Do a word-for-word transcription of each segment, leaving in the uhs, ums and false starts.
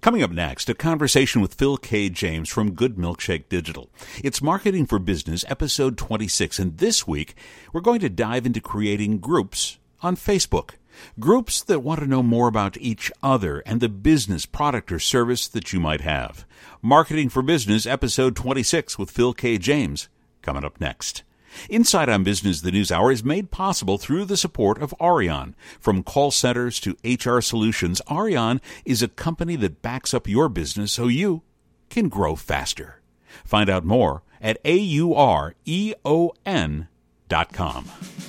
Coming up next, a conversation with Phil K. James from Good Milkshake Digital. It's Marketing for Business, episode twenty-six, and this week we're going to dive into creating groups on Facebook. Groups that want to know more about each other and the business, product, or service that you might have. Marketing for Business, episode twenty-six with Phil K. James, coming up next. Insight on Business, the News Hour, is made possible through the support of Arion. From call centers to H R solutions, Arion is a company that backs up your business so you can grow faster. Find out more at A U R E O N dot com.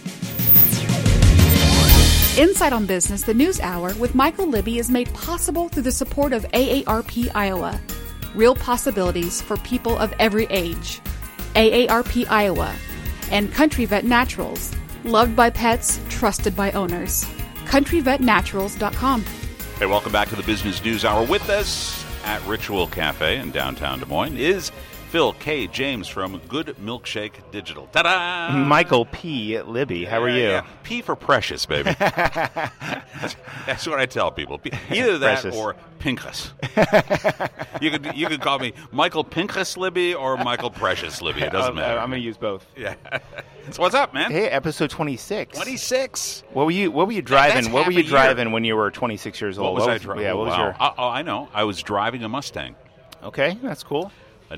Insight on Business, the News Hour with Michael Libby is made possible through the support of A A R P Iowa. Real possibilities for people of every age. A A R P Iowa. And Country Vet Naturals, loved by pets, trusted by owners. country vet naturals dot com. Hey, welcome back to the Business News Hour. With us at Ritual Cafe in downtown Des Moines is Phil K. James from Good Milkshake Digital. Ta-da! Michael P. Libby, how are yeah, you? Yeah. P for precious, baby. that's, that's what I tell people. Either that precious. Or Pinchas. you could you could call me Michael Pinchas Libby or Michael Precious Libby. It doesn't matter. I'm going to use both. Yeah. So what's up, man? Hey, episode twenty-six. twenty-six. What were you What were you driving? That's what were you driving year. when you were twenty-six years old? What was, what was I driving? Yeah, what wow. was your? Oh, I know. I was driving a Mustang. Okay, that's cool. A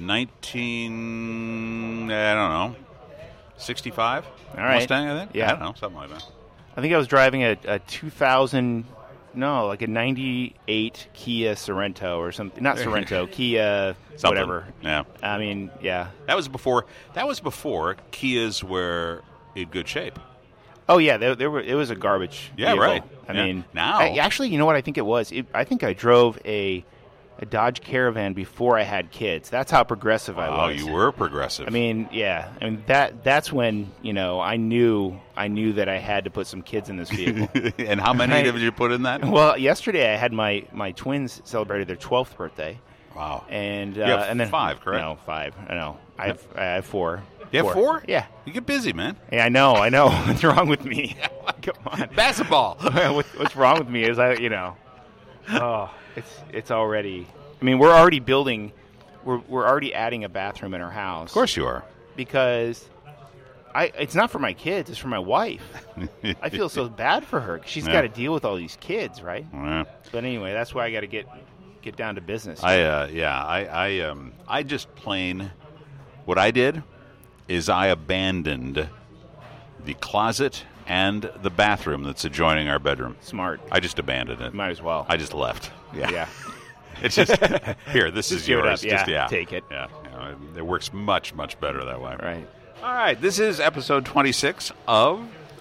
nineteen, I don't know, sixty-five All right. Mustang, I think? Yeah. I don't know, something like that. I think I was driving a, a two thousand, no, like a ninety-eight Kia Sorento or something. Not Sorento, Kia something. Whatever. Yeah. I mean, yeah. That was before, that was before Kias were in good shape. Oh, yeah, there, there were. It was a garbage Yeah, vehicle. right. I yeah. mean, now. I, actually, you know what I think it was? It, I think I drove a... a Dodge Caravan before I had kids. That's how progressive I Oh, was. you were progressive. I mean, yeah. I mean that that's when, you know, I knew I knew that I had to put some kids in this vehicle. And how many I, did you put in that? Well, yesterday I had my, my twins celebrated their twelfth birthday. Wow. And uh, you have and then five, correct? No, five. I know. I have I have four. You have four? four? Yeah. You get busy, man. Yeah, I know. I know. What's wrong with me? Come on. Basketball. what, what's wrong with me is I, you know, oh, it's it's already. I mean, we're already building, we're we're already adding a bathroom in our house. Of course you are. Because I it's not for my kids, it's for my wife. I feel so bad for her. 'Cause she's Yeah. got to deal with all these kids, right? Yeah. But anyway, that's why I got to get get down to business. I uh, yeah, I I um I just plain what I did is I abandoned the closet and the bathroom that's adjoining our bedroom. Smart. I just abandoned it. Might as well. I just left. Yeah. Yeah. It's just here. This Just is give it yours. up. Yeah, Just, yeah. take it. Yeah. You know, it, it works much much better that way. Right. All right. This is episode twenty-six of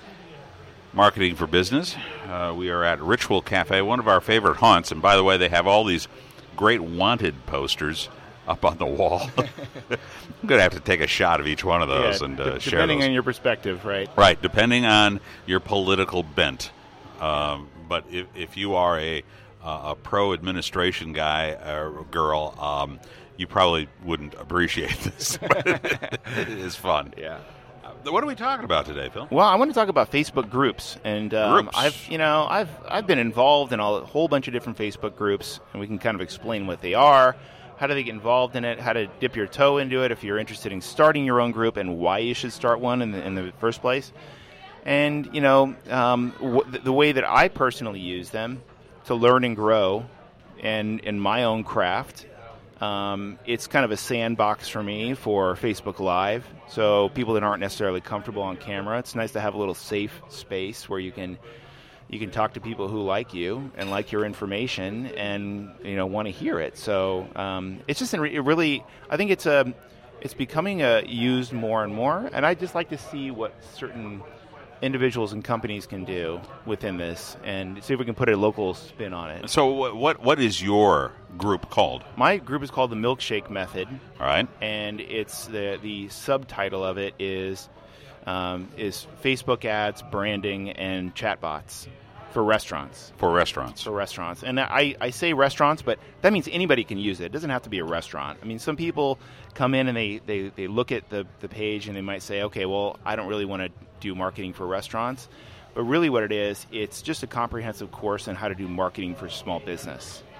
Marketing for Business. Uh, we are at Ritual Cafe, one of our favorite haunts. And by the way, they have all these great wanted posters up on the wall. I'm going to have to take a shot of each one of those Yeah, and uh, d- share depending those. on your perspective, right? Right, depending on your political bent. Um, but if, if you are a uh, a pro-administration guy or girl, um, you probably wouldn't appreciate this. But it, it is fun. Yeah. Uh, what are we talking about today, Phil? Well, I want to talk about Facebook groups, and um, Groups. I've, you know, I've I've been involved in a whole bunch of different Facebook groups, and we can kind of explain what they are, how do they get involved in it, how to dip your toe into it if you're interested in starting your own group, and why you should start one in the in the first place, and you know, um, w- the way that I personally use them to learn and grow, and in my own craft. Um, it's kind of a sandbox for me for Facebook Live. So people that aren't necessarily comfortable on camera, it's nice to have a little safe space where you can you can talk to people who like you and like your information and you know want to hear it. So um, it's just a, it really I think it's a it's becoming a, used more and more, and I just like to see what certain individuals and companies can do within this and see if we can put a local spin on it. So what what, what is your group called? My group is called the Milkshake Method. All right. And it's the the subtitle of it is um, is Facebook ads, branding, and chatbots for restaurants. For restaurants. For restaurants. And I, I say restaurants, but that means anybody can use it. It doesn't have to be a restaurant. I mean, some people come in and they, they, they look at the, the page and they might say, okay, well, I don't really want to do marketing for restaurants. But really what it is, it's just a comprehensive course on how to do marketing for small business.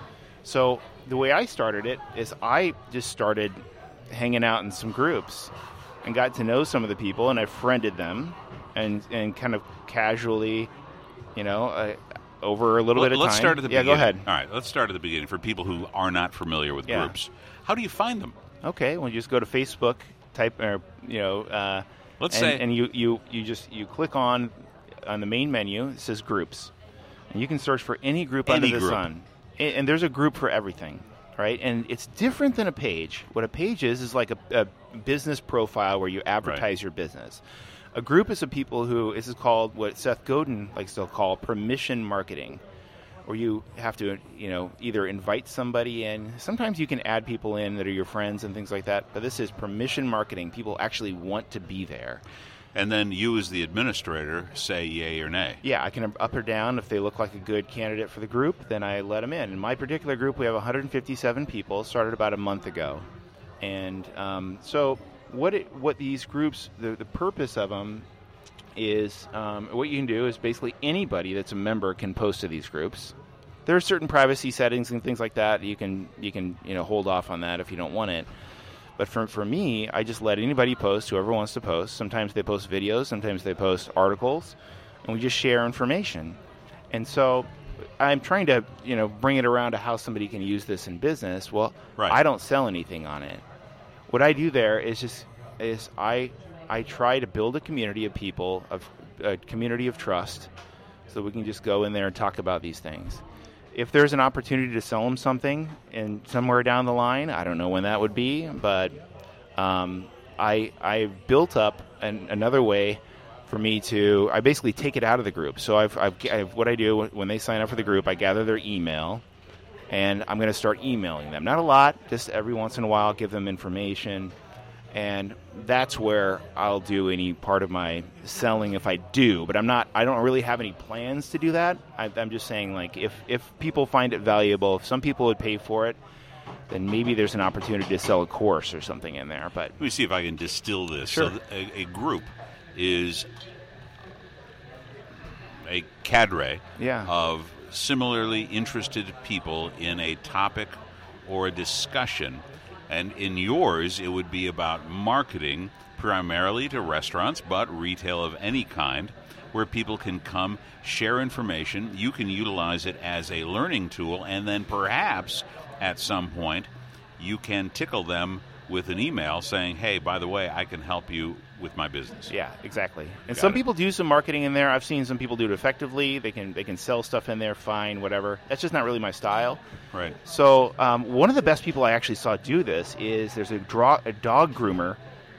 So the way I started it is I just started hanging out in some groups and got to know some of the people, and I friended them and, and kind of casually, you know, uh, over a little well, bit of let's time. Start at the yeah, beginning. go ahead. All right, let's start at the beginning for people who are not familiar with yeah. groups. How do you find them? Okay, well, you just go to Facebook, type, or, you know, uh, let's and, say, and you, you, you just you click on on the main menu. It says groups, and you can search for any group any under the group. sun. And, and there's a group for everything, right? And it's different than a page. What a page is is like a, a business profile where you advertise right. your business. A group is of people who, this is called what Seth Godin likes to call permission marketing, where you have to, you know, either invite somebody in. Sometimes you can add people in that are your friends and things like that, but this is permission marketing. People actually want to be there. And then you as the administrator say yay or nay. Yeah, I can up or down. If they look like a good candidate for the group, then I let them in. In my particular group, we have one hundred fifty-seven people, started about a month ago. And um, so what it, what these groups, the, the purpose of them is, um, what you can do is basically anybody that's a member can post to these groups. There are certain privacy settings and things like that. You can you can you know hold off on that if you don't want it. But for for me, I just let anybody post, whoever wants to post. Sometimes they post videos, sometimes they post articles, and we just share information. And so I'm trying to, you know, bring it around to how somebody can use this in business. Well, right. I don't sell anything on it. What I do there is just is I I try to build a community of people, of a community of trust, so we can just go in there and talk about these things. If there's an opportunity to sell them something and somewhere down the line, I don't know when that would be, but um, I I built up an, another way for me to, I basically take it out of the group. So I've, I've, I've what I do when they sign up for the group, I gather their email, and I'm going to start emailing them. Not a lot, just every once in a while, give them information. And that's where I'll do any part of my selling if I do. But I'm not, I don't really have any plans to do that. I, I'm just saying, like, if, if people find it valuable, if some people would pay for it, then maybe there's an opportunity to sell a course or something in there. But let me see if I can distill this. Sure. So a, a group is a cadre yeah. of similarly interested people in a topic or a discussion. And in yours, it would be about marketing primarily to restaurants, but retail of any kind, where people can come, share information. You can utilize it as a learning tool, and then perhaps at some point you can tickle them with an email saying, hey, by the way, I can help you with my business. Yeah, exactly. And Got some it. people do some marketing in there. I've seen some people do it effectively. They can they can sell stuff in there, fine, whatever. That's just not really my style. Right. So um, one of the best people I actually saw do this is there's a, draw, a dog groomer,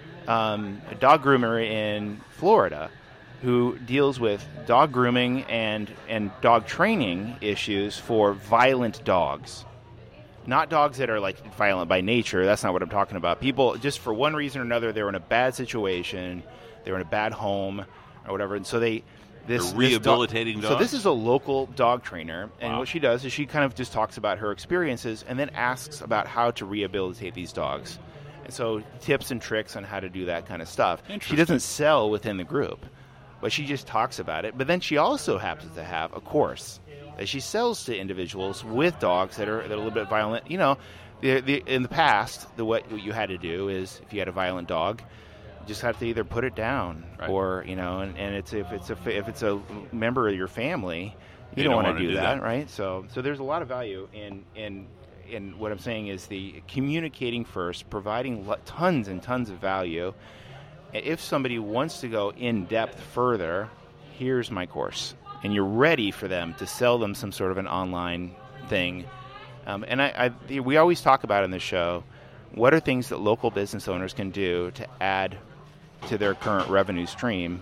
um, a dog groomer in Florida who deals with dog grooming and, and dog training issues for violent dogs. Not dogs that are like violent by nature. That's not what I'm talking about. People, just for one reason or another, they were in a bad situation, they were in a bad home, or whatever, and so they this They're rehabilitating this dog, dogs? So this is a local dog trainer, and Wow. what she does is she kind of just talks about her experiences and then asks about how to rehabilitate these dogs, and so tips and tricks on how to do that kind of stuff. She Interesting. doesn't sell within the group, but she just talks about it. But then she also happens to have a course that she sells to individuals with dogs that are, that are a little bit violent. You know, the, the, in the past, the what, what you had to do is if you had a violent dog, you just have to either put it down Right. or, you know, and, and it's if it's a if it's a member of your family, you, You don't, don't want to wanna do, do that, that. right? So so there's a lot of value in in in what I'm saying is the communicating first, providing lo- tons and tons of value. If somebody wants to go in depth further, here's my course. And you're ready for them to sell them some sort of an online thing. Um, and I, I, we always talk about in the show, what are things that local business owners can do to add to their current revenue stream?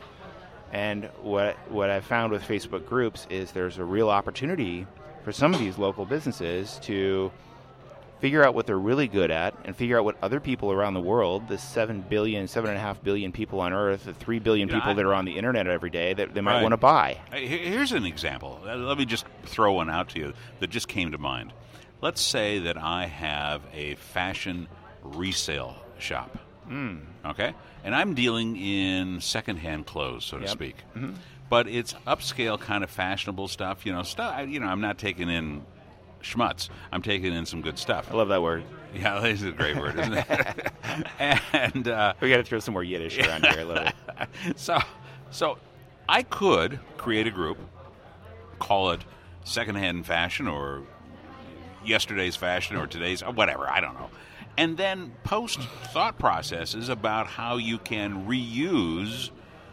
And what what I found with Facebook groups is there's a real opportunity for some of these local businesses to figure out what they're really good at and figure out what other people around the world, the seven billion, seven and a half billion people on Earth, the three billion You know, people I- that are on the internet every day that they might Right. want to buy. Hey, here- Here's an example. Uh, Let me just throw one out to you that just came to mind. Let's say that I have a fashion resale shop, Mm. okay? And I'm dealing in secondhand clothes, so to Yep. speak. Mhm. But it's upscale kind of fashionable stuff, you know, stuff, you know, I'm not taking in schmutz. I'm taking in some good stuff. I love that word. Yeah, that is a great word, isn't it? and uh, we got to throw some more Yiddish around here a little bit. So, so I could create a group, call it Secondhand Fashion or Yesterday's Fashion or Today's, or whatever, I don't know. And then post thought processes about how you can reuse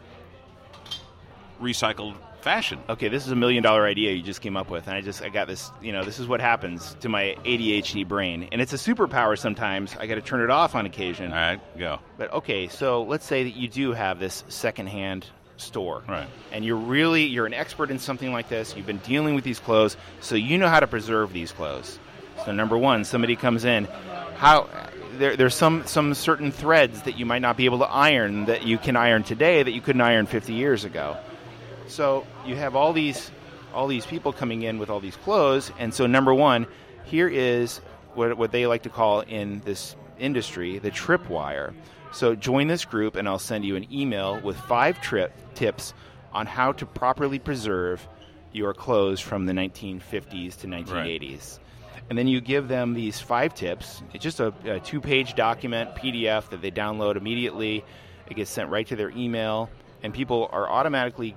recycled fashion. Okay, this is a million dollar idea you just came up with, and I just I got this, you know, this is what happens to my A D H D brain. And it's a superpower sometimes. I got to turn it off on occasion. All right, go. But okay, so let's say that you do have this secondhand store. Right. And you're really, you're an expert in something like this. You've been dealing with these clothes, so you know how to preserve these clothes. So number one, somebody comes in, how there, there's some, some certain threads that you might not be able to iron that you can iron today that you couldn't iron fifty years ago. So you have all these all these people coming in with all these clothes, and so number one, here is what what they like to call in this industry the tripwire. So join this group, and I'll send you an email with five trip tips on how to properly preserve your clothes from the nineteen fifties to nineteen eighties. Right. And then you give them these five tips. It's just a, a two-page document, P D F, that they download immediately. It gets sent right to their email, and people are automatically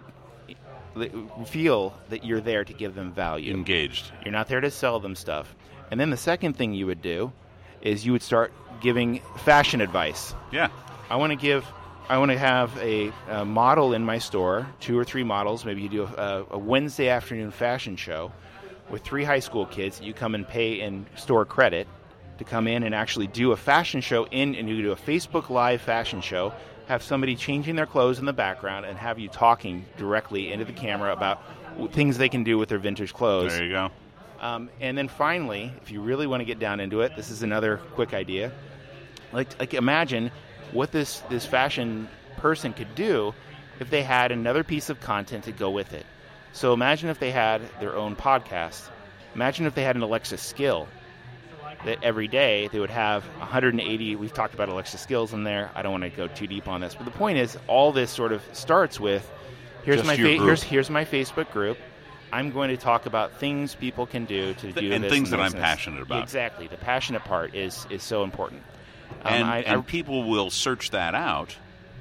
feel that you're there to give them value. Engaged. You're not there to sell them stuff. And then the second thing you would do is you would start giving fashion advice. Yeah. I want to give, I want to have a, a model in my store, two or three models. Maybe you do a, a Wednesday afternoon fashion show with three high school kids. You come and pay in store credit to come in and actually do a fashion show in, and you do a Facebook Live fashion show. Have somebody changing their clothes in the background and have you talking directly into the camera about things they can do with their vintage clothes. There you go. Um, and then finally, if you really want to get down into it, this is another quick idea. Like, like imagine what this, this fashion person could do if they had another piece of content to go with it. So imagine if they had their own podcast. Imagine if they had an Alexa skill that every day they would have one hundred eighty. We've talked about Alexa skills in there. I don't want to go too deep on this, but the point is, all this sort of starts with here's Just my your fa- group. here's here's my Facebook group. I'm going to talk about things people can do to do and this things that I'm business. passionate about. Exactly, the passionate part is is so important. Um, And, I, and I, people will search that out.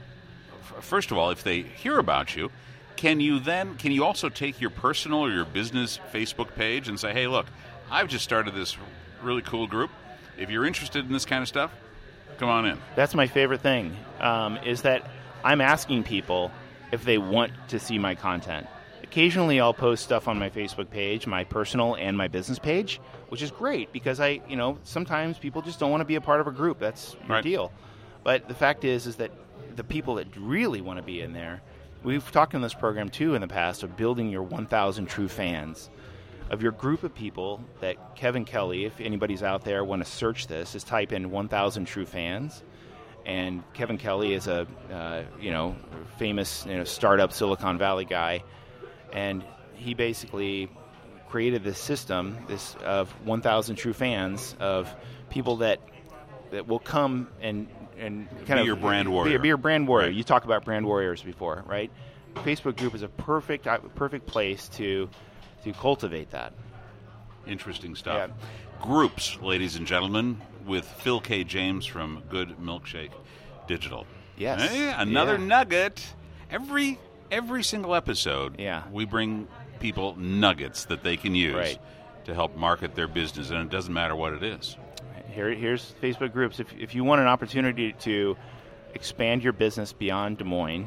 F- First of all, if they hear about you, can you then can you also take your personal or your business Facebook page and say, hey, look, I've just started this really cool group. If you're interested in this kind of stuff, come on in. That's my favorite thing, um, is that I'm asking people if they want to see my content. Occasionally I'll post stuff on my Facebook page, my personal and my business page, which is great because I, you know, sometimes people just don't want to be a part of a group. That's your Right. deal. But the fact is, is that the people that really want to be in there, we've talked in this program too in the past of building your one thousand true fans. Of your group of people that Kevin Kelly, if anybody's out there want to search this, is type in one thousand true fans. And Kevin Kelly is a, uh, you know, famous you know, startup Silicon Valley guy. And he basically created this system this of one thousand true fans of people that that will come and, and kind Be of your brand be- warrior. Be, your brand warrior. Right. You talked about brand warriors before, right? Facebook group is a perfect uh, perfect place to to cultivate that. Interesting stuff. Yeah. Groups, ladies and gentlemen, with Phil K. James from Good Milkshake Digital. Yes. Hey, another Yeah. nugget. Every every single episode, Yeah. we bring people nuggets that they can use Right. to help market their business, and it doesn't matter what it is. Here, here's Facebook groups. If if you want an opportunity to expand your business beyond Des Moines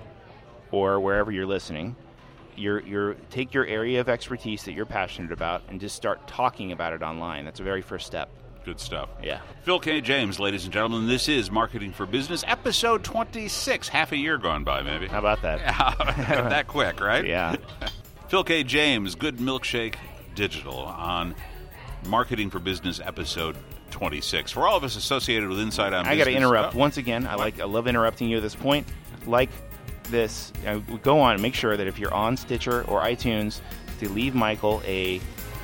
or wherever you're listening, you're you're take your area of expertise that you're passionate about and just start talking about it online. That's the very first step. Good stuff. Yeah. Phil K. James, ladies and gentlemen, this is Marketing for Business, episode twenty-six. Half a year gone by, maybe. How about that? That quick, right? Yeah. Phil K. James, Good Milkshake Digital, on Marketing for Business, episode twenty-six. For all of us associated with Inside On I Business. got to interrupt oh, once again. I like I love interrupting you at this point. Like this, uh, go on and make sure that if you're on Stitcher or iTunes, to leave Michael a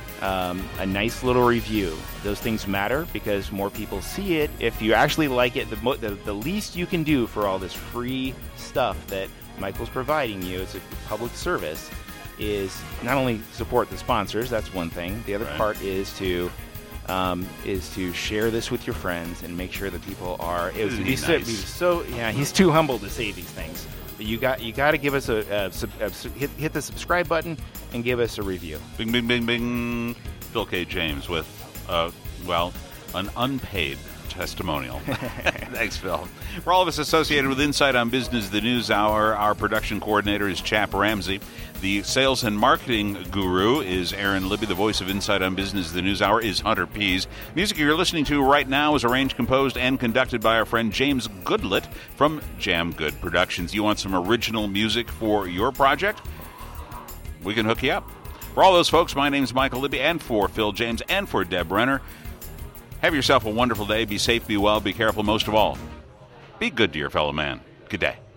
um, a nice little review. Those things matter because more people see it. If you actually like it, the, mo- the the least you can do for all this free stuff that Michael's providing you, it's a public service, is not only support the sponsors, that's one thing. The other right. part is to um, is to share this with your friends and make sure that people are. It was, he's, nice? so, he's so yeah, he's too humble to say these things. But you got you got to give us a, a, a, a hit, hit the subscribe button and give us a review. Bing, bing, bing, bing. Phil K. James with, uh, well, an unpaid testimonial. Thanks, Phil. For all of us associated with Insight on Business, the News Hour, our production coordinator is Chap Ramsey. The sales and marketing guru is Aaron Libby. The voice of Insight on Business, the News Hour, is Hunter Pease. Music you're listening to right now is arranged, composed, and conducted by our friend James Goodlett from Jam Good Productions. You want some original music for your project? We can hook you up. For all those folks, my name's Michael Libby, and for Phil James, and for Deb Renner, have yourself a wonderful day. Be safe, be well, be careful. Most of all, be good to your fellow man. Good day.